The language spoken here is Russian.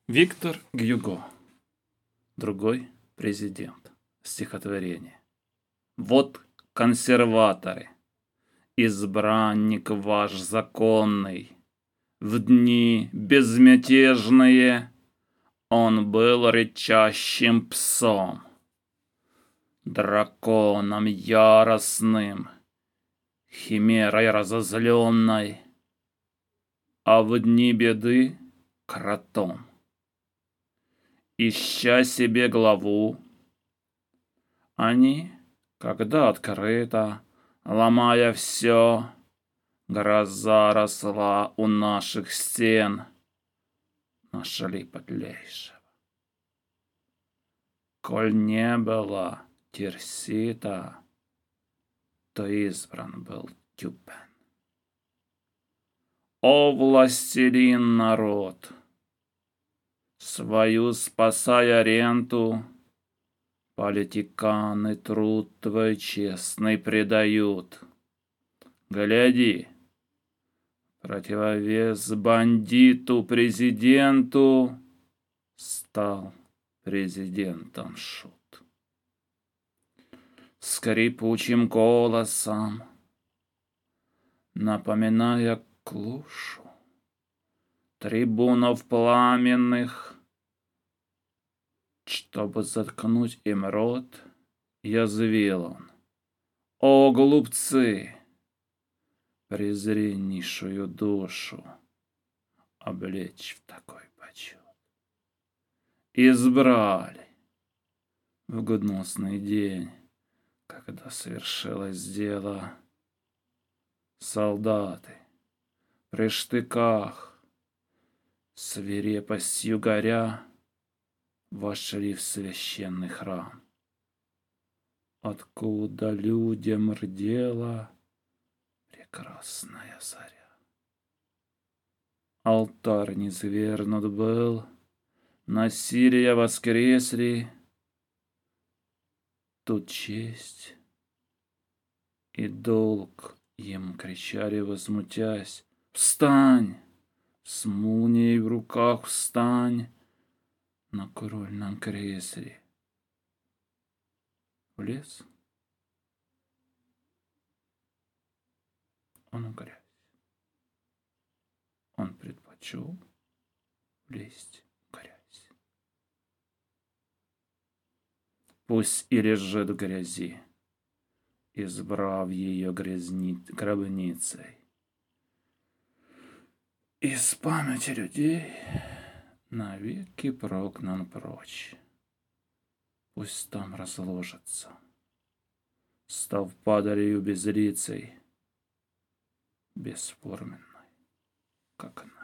Виктор Гюго. Другой президент. Стихотворение. Вот консерваторы, избранник ваш законный, в дни безмятежные он был рычащим псом, драконом яростным, химерой разозленной, а в дни беды кротом. Ища себе главу, они, когда открыто, ломая все, гроза росла у наших стен, нашли подлейшего. Коль не было Тирсита, то избран был Тюпен. О, властелин народ! Свою спасая ренту, политиканы труд твой честный предают. Гляди, противовес бандиту-президенту стал президентом шут. Скрипучим голосом, напоминая клушу, трибунов пламенных, чтобы заткнуть им рот, язвил он: о, глупцы, презреннейшую душу облечь в такой почет. Избрали в гнусный день, когда совершилось дело, солдаты при штыках, свирепостью горя, вошли в священный храм, откуда людям рдела прекрасная заря. Алтарь низвергнут был, насилие воскресли, тут честь и долг им кричали, возмутясь: встань, с молнией в руках встань на корольном кресле. Влез он в грязь. Он предпочел влезть в грязь. Пусть и лежит в грязи, избрав ее гробницей. Из памяти людей навеки прогнан прочь. Пусть там разложится, став падалью безлицей, бесформенной, как она.